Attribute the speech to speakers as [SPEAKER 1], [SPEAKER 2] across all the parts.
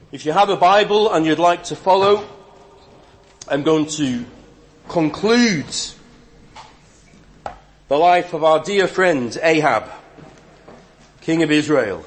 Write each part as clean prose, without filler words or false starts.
[SPEAKER 1] If you have a Bible and you'd like to follow, I'm going to conclude the life of our dear friend Ahab, king of Israel.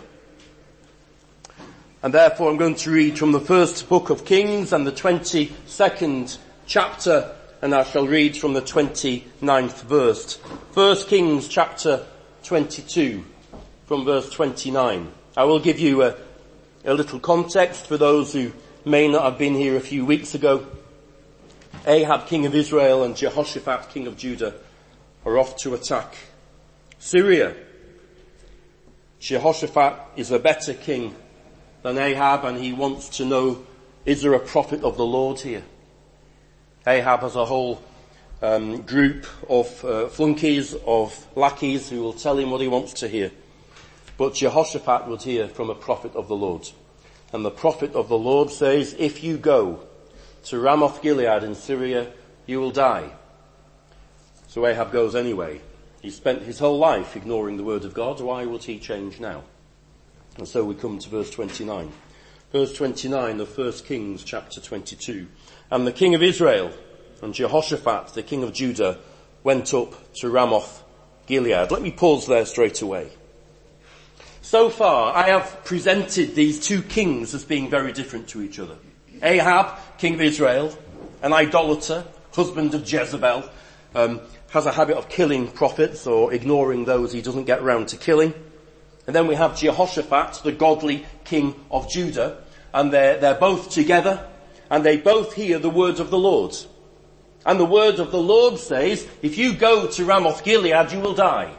[SPEAKER 1] And therefore I'm going to read from the first book of Kings and the 22nd chapter, and I shall read from the 29th verse. 1 Kings chapter 22 from verse 29. I will give you a little context for those who may not have been here a few weeks ago. Ahab, king of Israel, and Jehoshaphat, king of Judah, are off to attack Syria. Jehoshaphat is a better king than Ahab, and he wants to know, is there a prophet of the Lord here? Ahab has a whole group of flunkies, of lackeys who will tell him what he wants to hear. But Jehoshaphat would hear from a prophet of the Lord. And the prophet of the Lord says, if you go to Ramoth Gilead in Syria, you will die. So Ahab goes anyway. He spent his whole life ignoring the word of God. Why would he change now? And so we come to verse 29. Verse 29 of 1 Kings chapter 22. And the king of Israel and Jehoshaphat, the king of Judah, went up to Ramoth Gilead. Let me pause there straight away. So far, I have presented these two kings as being very different to each other. Ahab, king of Israel, an idolater, husband of Jezebel, has a habit of killing prophets or ignoring those he doesn't get round to killing. And then we have Jehoshaphat, the godly king of Judah, and they're both together, and they both hear the word of the Lord. And the word of the Lord says, if you go to Ramoth Gilead, you will die.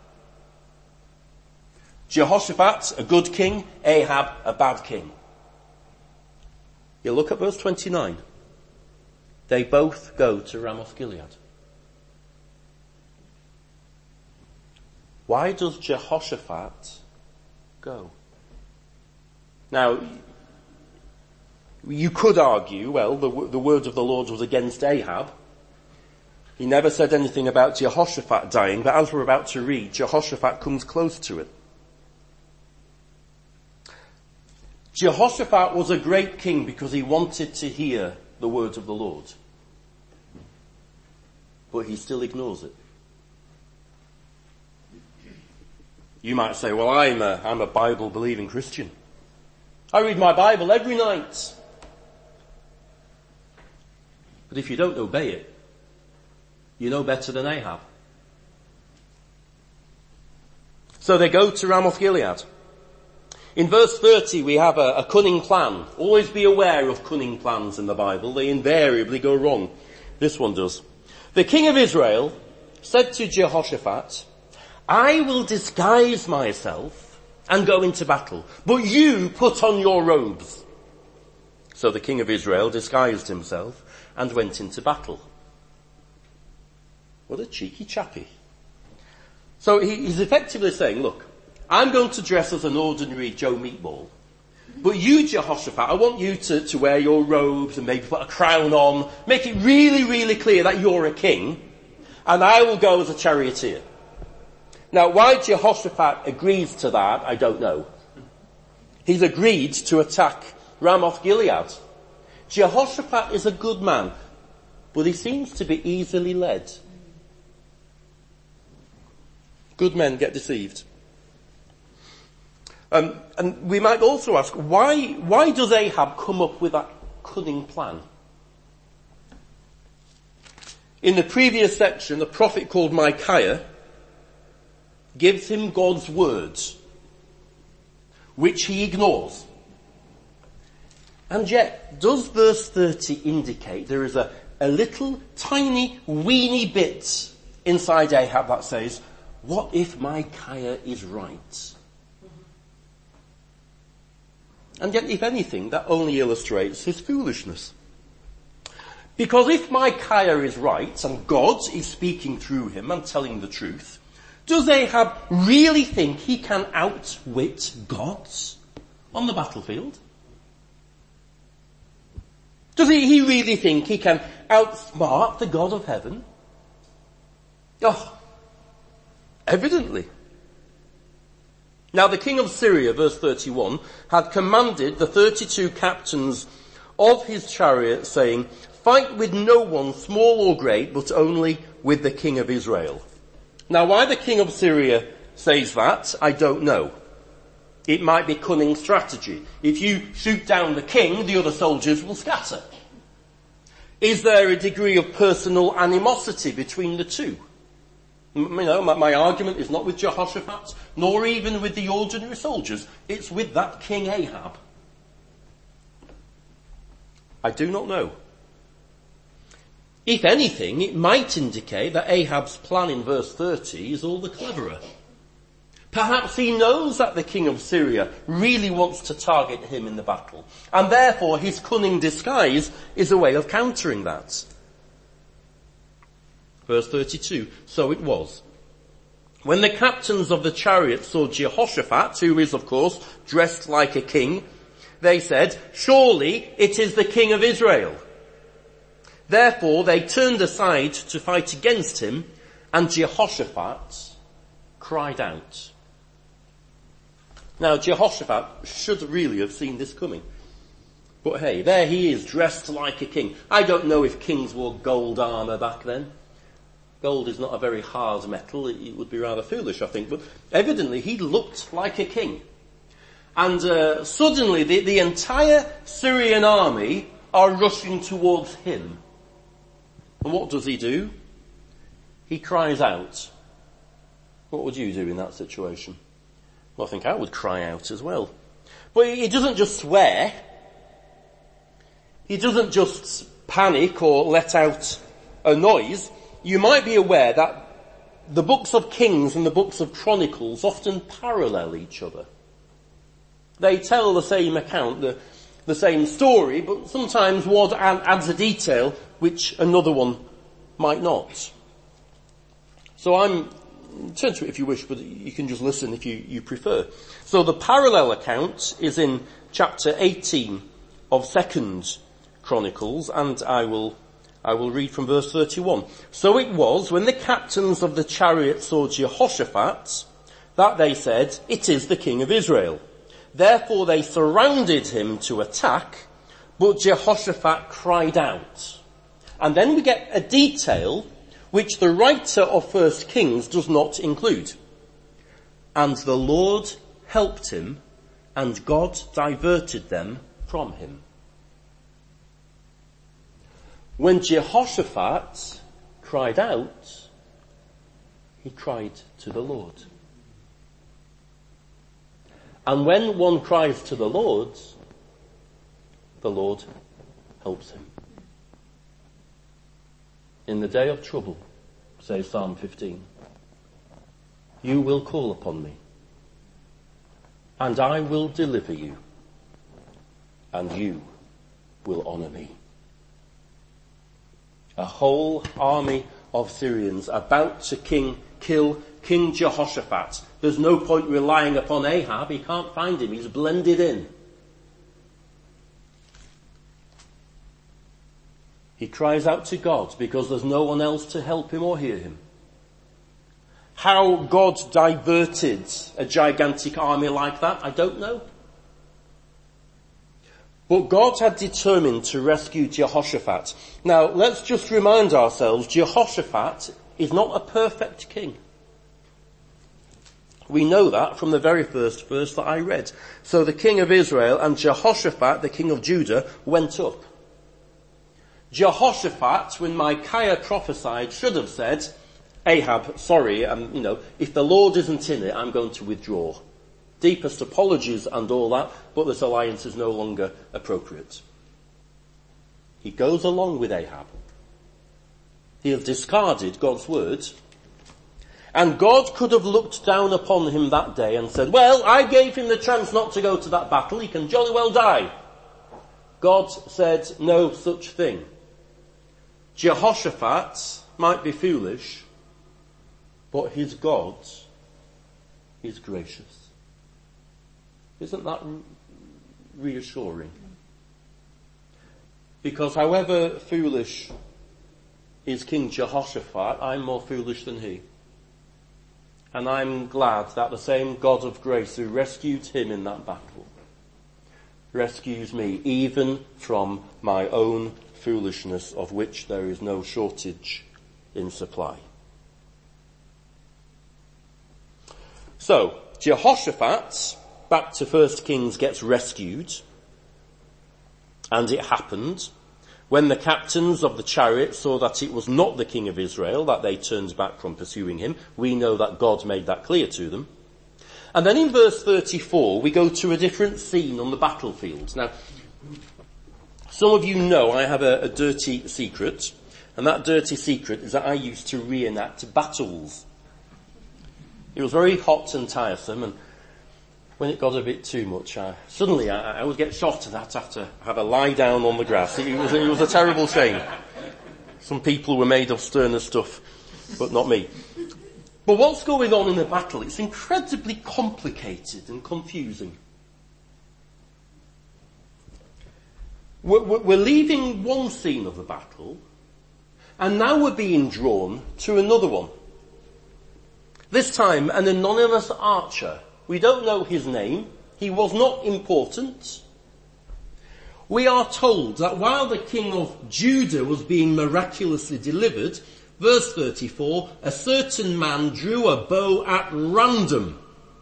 [SPEAKER 1] Jehoshaphat, a good king, Ahab, a bad king. You look at verse 29. They both go to Ramoth Gilead. Why does Jehoshaphat go? Now, you could argue, well, the word of the Lord was against Ahab. He never said anything about Jehoshaphat dying, but as we're about to read, Jehoshaphat comes close to it. Jehoshaphat was a great king because he wanted to hear the words of the Lord. But he still ignores it. You might say, well, I'm a Bible-believing Christian. I read my Bible every night. But if you don't obey it, you know better than Ahab. So they go to Ramoth Gilead. In verse 30 we have a cunning plan. Always be aware of cunning plans in the Bible. They invariably go wrong. This one does. The king of Israel said to Jehoshaphat, I will disguise myself and go into battle, but you put on your robes. So the king of Israel disguised himself and went into battle. What a cheeky chappy. So he's effectively saying, look, I'm going to dress as an ordinary Joe Meatball, but you, Jehoshaphat, I want you to wear your robes and maybe put a crown on, make it really, really clear that you're a king, and I will go as a charioteer. Now, why Jehoshaphat agrees to that, I don't know. He's agreed to attack Ramoth Gilead. Jehoshaphat is a good man, but he seems to be easily led. Good men get deceived. And we might also ask, why does Ahab come up with that cunning plan? In the previous section, a prophet called Micaiah gives him God's words, which he ignores. And yet, does verse 30 indicate there is a little tiny weeny bit inside Ahab that says, what if Micaiah is right? And yet, if anything, that only illustrates his foolishness. Because if Micaiah is right, and God is speaking through him and telling the truth, does Ahab really think he can outwit God on the battlefield? Does he really think he can outsmart the God of heaven? Oh, evidently. Now the king of Syria, verse 31, had commanded the 32 captains of his chariot, saying, fight with no one, small or great, but only with the king of Israel. Now why the king of Syria says that, I don't know. It might be cunning strategy. If you shoot down the king, the other soldiers will scatter. Is there a degree of personal animosity between the two? My argument is not with Jehoshaphat, nor even with the ordinary soldiers. It's with that King Ahab. I do not know. If anything, it might indicate that Ahab's plan in verse 30 is all the cleverer. Perhaps he knows that the king of Syria really wants to target him in the battle, and therefore his cunning disguise is a way of countering that. Verse 32, so it was. When the captains of the chariots saw Jehoshaphat, who is of course dressed like a king, they said, surely it is the king of Israel. Therefore they turned aside to fight against him, and Jehoshaphat cried out. Now Jehoshaphat should really have seen this coming. But hey, there he is, dressed like a king. I don't know if kings wore gold armour back then. Gold is not a very hard metal. It would be rather foolish, I think. But evidently he looked like a king. And suddenly the entire Syrian army are rushing towards him. And what does he do? He cries out. What would you do in that situation? Well, I think I would cry out as well. But he doesn't just swear. He doesn't just panic or let out a noise. You might be aware that the books of Kings and the books of Chronicles often parallel each other. They tell the same account, the same story, but sometimes one adds a detail which another one might not. So turn to it if you wish, but you can just listen if you prefer. So the parallel account is in chapter 18 of 2nd Chronicles, and I will read from verse 31. So it was, when the captains of the chariot saw Jehoshaphat, that they said, it is the king of Israel. Therefore they surrounded him to attack, but Jehoshaphat cried out. And then we get a detail which the writer of 1 Kings does not include. And the Lord helped him, and God diverted them from him. When Jehoshaphat cried out, he cried to the Lord. And when one cries to the Lord helps him. In the day of trouble, says Psalm 15, you will call upon me, and I will deliver you, and you will honour me. A whole army of Syrians about to kill King Jehoshaphat. There's no point relying upon Ahab. He can't find him. He's blended in. He cries out to God because there's no one else to help him or hear him. How God diverted a gigantic army like that, I don't know. But God had determined to rescue Jehoshaphat. Now, let's just remind ourselves, Jehoshaphat is not a perfect king. We know that from the very first verse that I read. So the king of Israel and Jehoshaphat, the king of Judah, went up. Jehoshaphat, when Micaiah prophesied, should have said, Ahab, sorry, if the Lord isn't in it, I'm going to withdraw. Deepest apologies and all that, but this alliance is no longer appropriate. He goes along with Ahab. He has discarded God's word. And God could have looked down upon him that day and said, well, I gave him the chance not to go to that battle. He can jolly well die. God said no such thing. Jehoshaphat might be foolish, but his God is gracious. Isn't that reassuring? Because however foolish is King Jehoshaphat, I'm more foolish than he. And I'm glad that the same God of grace who rescued him in that battle rescues me even from my own foolishness, of which there is no shortage in supply. So, Jehoshaphat, back to 1 Kings, gets rescued. And it happened, when the captains of the chariot saw that it was not the king of Israel, that they turned back from pursuing him. We know that God made that clear to them. And then in verse 34, we go to a different scene on the battlefield. Now, some of you know I have a dirty secret, and that dirty secret is that I used to reenact battles. It was very hot and tiresome, and when it got a bit too much, suddenly I would get shot at that after have a lie down on the grass. It was a terrible shame. Some people were made of sterner stuff, but not me. But what's going on in the battle? It's incredibly complicated and confusing. We're leaving one scene of the battle, and now we're being drawn to another one. This time, an anonymous archer. We don't know his name. He was not important. We are told that while the king of Judah was being miraculously delivered, verse 34, a certain man drew a bow at random.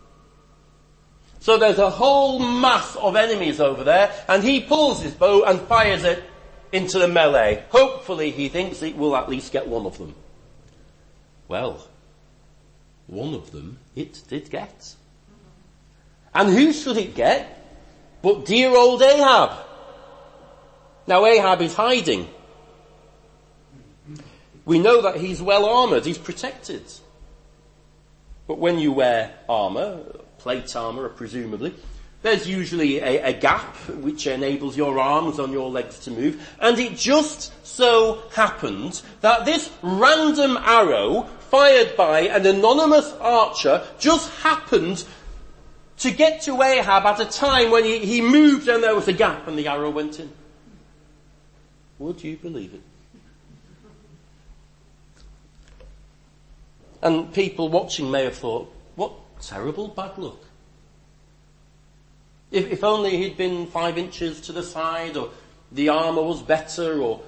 [SPEAKER 1] So there's a whole mass of enemies over there, and he pulls his bow and fires it into the melee. Hopefully he thinks it will at least get one of them. Well, one of them it did get. And who should it get but dear old Ahab? Now Ahab is hiding. We know that he's well armoured, he's protected. But when you wear armour, plate armour presumably, there's usually a gap which enables your arms and your legs to move. And it just so happened that this random arrow fired by an anonymous archer just happened to get to Ahab at a time when he moved and there was a gap and the arrow went in. Would you believe it? And people watching may have thought, what terrible bad luck. If only he'd been 5 inches to the side, or the armour was better, or...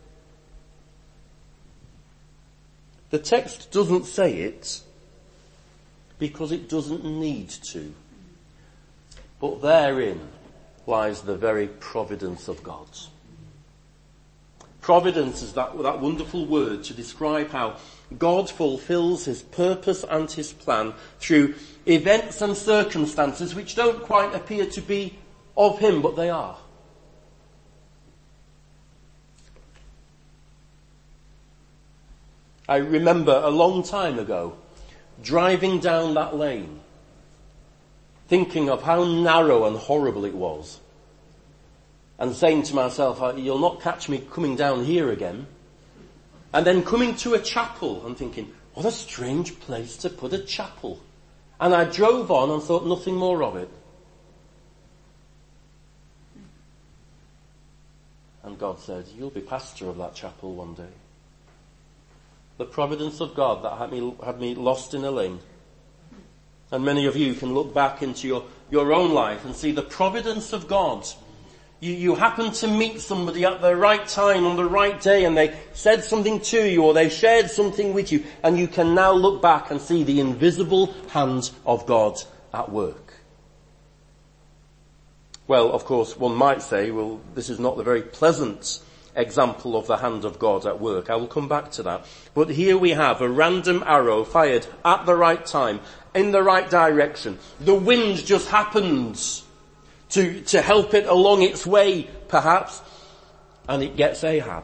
[SPEAKER 1] The text doesn't say it because it doesn't need to. But therein lies the very providence of God. Providence is that wonderful word to describe how God fulfills his purpose and his plan through events and circumstances which don't quite appear to be of him, but they are. I remember a long time ago driving down that lane, thinking of how narrow and horrible it was, and saying to myself, you'll not catch me coming down here again. And then coming to a chapel and thinking, what a strange place to put a chapel. And I drove on and thought nothing more of it. And God said, you'll be pastor of that chapel one day. The providence of God that had me lost in a lane. And many of you can look back into your own life and see the providence of God. You happen to meet somebody at the right time on the right day, and they said something to you, or they shared something with you, and you can now look back and see the invisible hand of God at work. Well, of course, one might say, well, this is not the very pleasant example of the hand of God at work. I will come back to that. But here we have a random arrow fired at the right time, in the right direction. The wind just happens to help it along its way, perhaps, and it gets Ahab.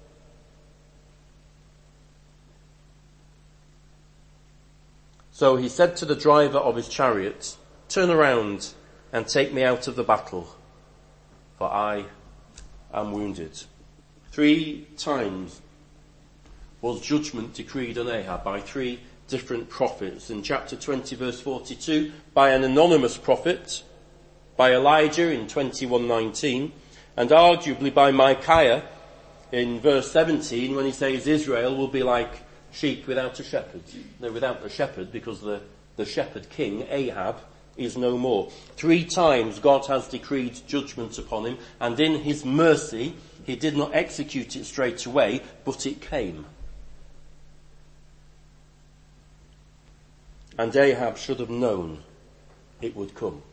[SPEAKER 1] So he said to the driver of his chariot, turn around and take me out of the battle, for I am wounded. 3 times was judgment decreed on Ahab by 3 different prophets. In chapter 20 verse 42, by an anonymous prophet, by Elijah in 21:19, and arguably by Micaiah in verse 17 when he says Israel will be like sheep without a shepherd. They're without a shepherd because the shepherd king, Ahab, is no more. 3 times God has decreed judgment upon him, and in his mercy he did not execute it straight away, but it came. And Ahab should have known it would come.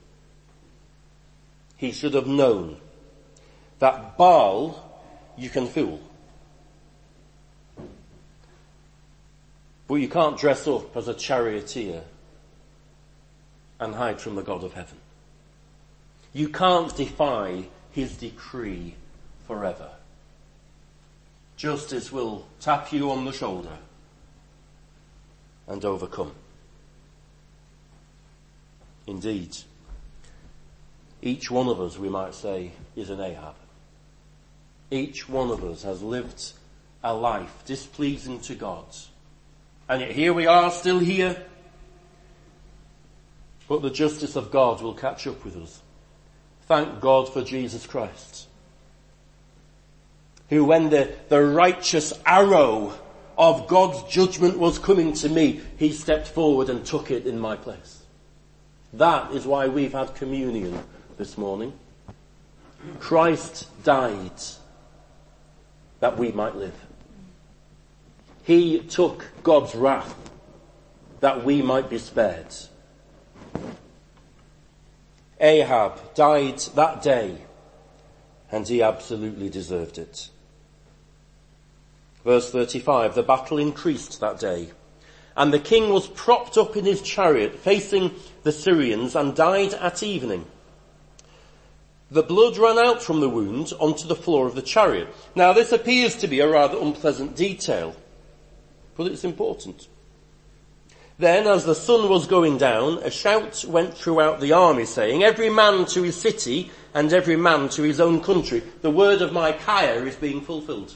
[SPEAKER 1] He should have known that Baal you can fool, but you can't dress up as a charioteer and hide from the God of heaven. You can't defy his decree forever. Justice will tap you on the shoulder and overcome. Indeed, each one of us, we might say, is an Ahab. Each one of us has lived a life displeasing to God. And yet here we are, still here. But the justice of God will catch up with us. Thank God for Jesus Christ, who, when the righteous arrow of God's judgment was coming to me, he stepped forward and took it in my place. That is why we've had communion this morning. Christ died that we might live. He took God's wrath that we might be spared. Ahab died that day, and he absolutely deserved it. Verse 35, the battle increased that day, and the king was propped up in his chariot facing the Syrians and died at evening. The blood ran out from the wound onto the floor of the chariot. Now this appears to be a rather unpleasant detail, but it's important. Then, as the sun was going down, a shout went throughout the army saying, every man to his city and every man to his own country. The word of Micaiah is being fulfilled.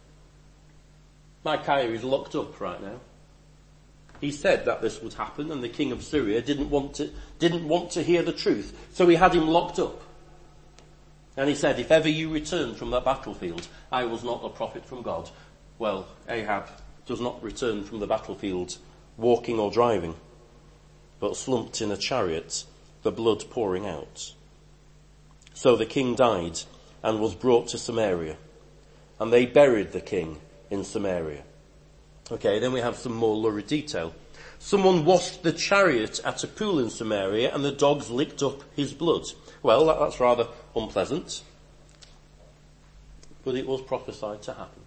[SPEAKER 1] Micaiah is locked up right now. He said that this would happen, and the king of Syria didn't want to hear the truth, so he had him locked up. And he said, if ever you return from that battlefield, I was not a prophet from God. Well, Ahab does not return from the battlefield walking or driving, but slumped in a chariot, the blood pouring out. So the king died and was brought to Samaria, and they buried the king in Samaria. Okay, then we have some more lurid detail. Someone washed the chariot at a pool in Samaria, and the dogs licked up his blood. Well, that's rather unpleasant, but it was prophesied to happen.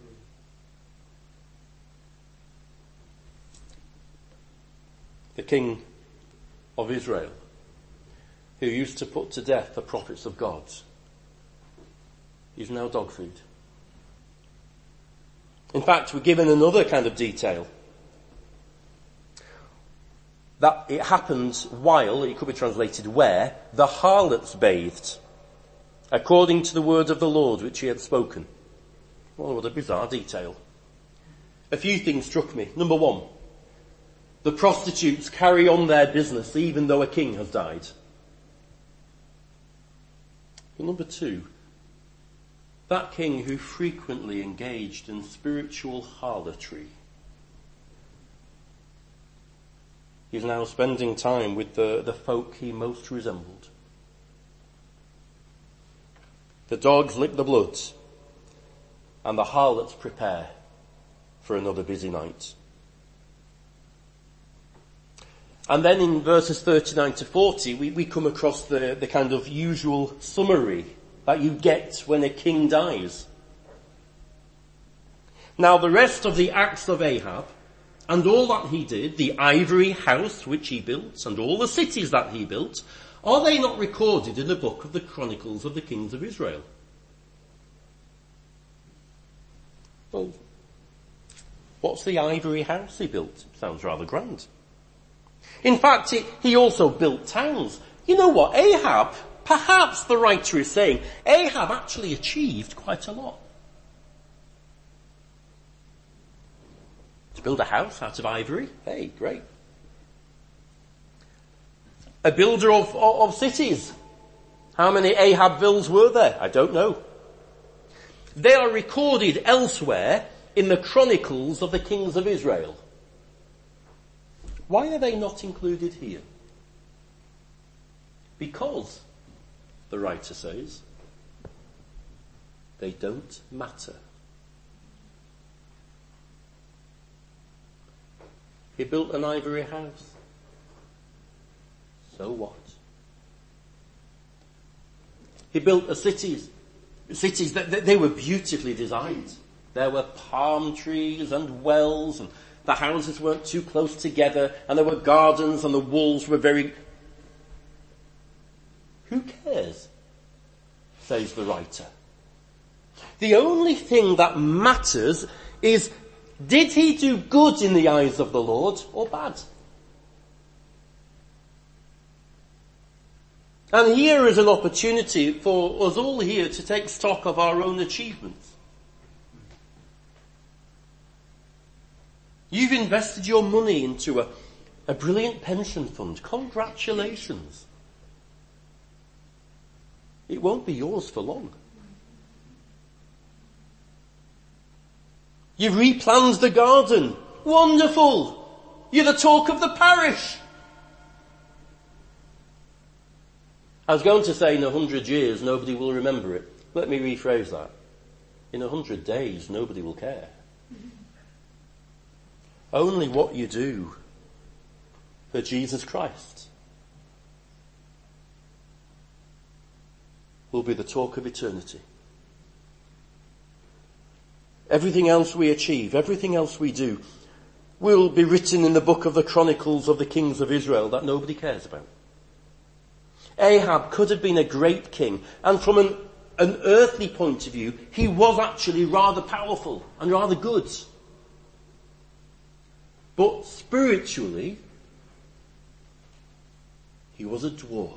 [SPEAKER 1] The king of Israel, who used to put to death the prophets of God, is now dog food. In fact, we're given another kind of detail. That it happened while, it could be translated where, the harlots bathed, according to the word of the Lord which he had spoken. Well, what a bizarre detail. A few things struck me. Number 1, the prostitutes carry on their business even though a king has died. But number 2, that king who frequently engaged in spiritual harlotry is now spending time with the folk he most resembled. The dogs lick the blood, and the harlots prepare for another busy night. And then in verses 39 to 40, we come across the kind of usual summary that you get when a king dies. Now the rest of the acts of Ahab, and all that he did, the ivory house which he built, and all the cities that he built, are they not recorded in the book of the Chronicles of the Kings of Israel? Well, what's the ivory house he built? Sounds rather grand. In fact, he also built towns. You know what? Ahab, perhaps the writer is saying, Ahab actually achieved quite a lot. To build a house out of ivory? Hey, great. A builder of cities. How many Ahabvilles were there? I don't know. They are recorded elsewhere in the Chronicles of the Kings of Israel. Why are they not included here? Because, the writer says, they don't matter. He built an ivory house. So what? He built cities that they were beautifully designed. There were palm trees and wells, and the houses weren't too close together, and there were gardens, and the walls were very... Who cares? Says the writer. The only thing that matters is, did he do good in the eyes of the Lord or bad? And here is an opportunity for us all here to take stock of our own achievements. You've invested your money into a brilliant pension fund. Congratulations. It won't be yours for long. You've replanned the garden. Wonderful. You're the talk of the parish. I was going to say in 100 years nobody will remember it. Let me rephrase that. In 100 days nobody will care. Only what you do for Jesus Christ will be the talk of eternity. Everything else we achieve, everything else we do, will be written in the book of the Chronicles of the Kings of Israel that nobody cares about. Ahab could have been a great king, and from an earthly point of view, he was actually rather powerful and rather good. But spiritually, he was a dwarf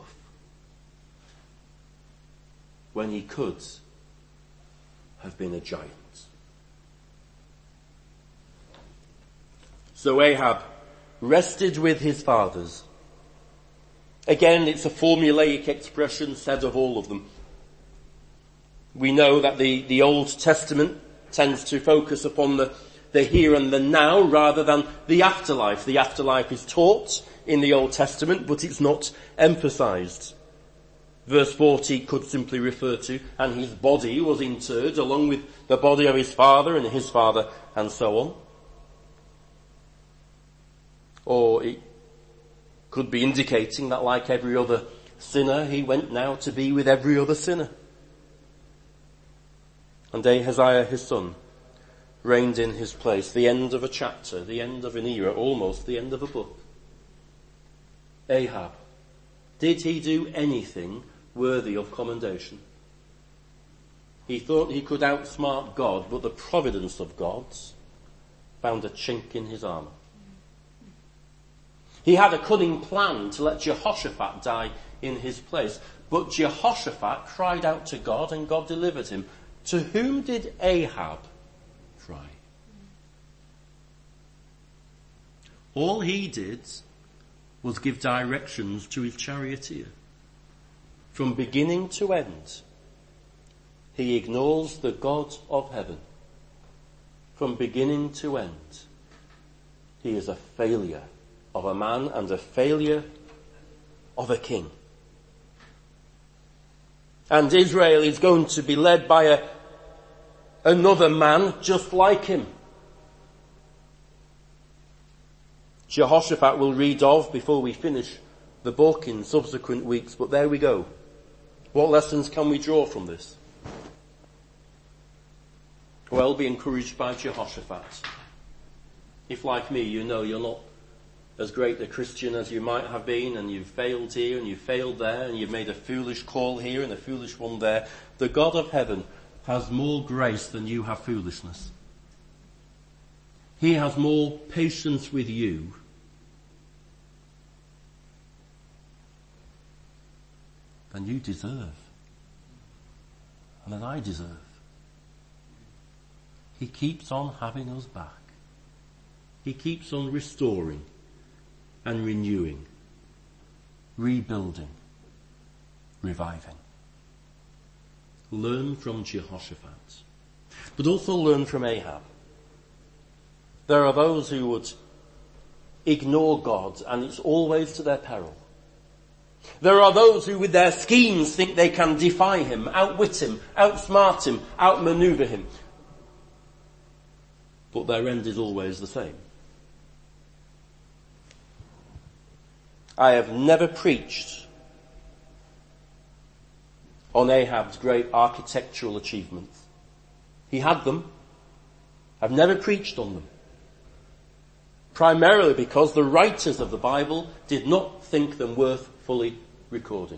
[SPEAKER 1] when he could have been a giant. So Ahab rested with his fathers. Again, it's a formulaic expression said of all of them. We know that the Old Testament tends to focus upon the here and the now rather than the afterlife. The afterlife is taught in the Old Testament, but it's not emphasized. Verse 40 could simply refer to, and his body was interred along with the body of his father and so on. Or it could be indicating that like every other sinner, he went now to be with every other sinner. And Ahaziah, his son, reigned in his place. The end of a chapter, the end of an era, almost the end of a book. Ahab, did he do anything worthy of commendation? He thought he could outsmart God, but the providence of God found a chink in his armour. He had a cunning plan to let Jehoshaphat die in his place, but Jehoshaphat cried out to God and God delivered him. To whom did Ahab cry? All he did was give directions to his charioteer. From beginning to end, he ignores the God of heaven. From beginning to end, he is a failure of a man and a failure of a king. And Israel is going to be led by another man just like him. Jehoshaphat will read of before we finish the book in subsequent weeks, but there we go. What lessons can we draw from this? Well, be encouraged by Jehoshaphat. If like me, you know you're not as great a Christian as you might have been, and you've failed here and you've failed there, and you've made a foolish call here and a foolish one there, the God of heaven has more grace than you have foolishness. He has more patience with you than you deserve and than I deserve. He keeps on having us back. He keeps on restoring and renewing, rebuilding, reviving. Learn from Jehoshaphat, but also learn from Ahab. There are those who would ignore God, and it's always to their peril. There are those who with their schemes think they can defy him, outwit him, outsmart him, outmaneuver him. But their end is always the same. I have never preached on Ahab's great architectural achievements. He had them. I've never preached on them. Primarily because the writers of the Bible did not think them worth fully recording.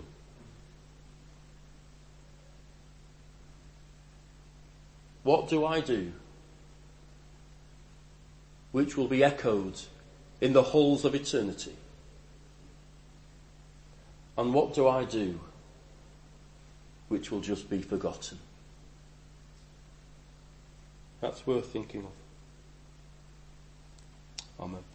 [SPEAKER 1] What do I do which will be echoed in the halls of eternity? And what do I do which will just be forgotten? That's worth thinking of. Amen.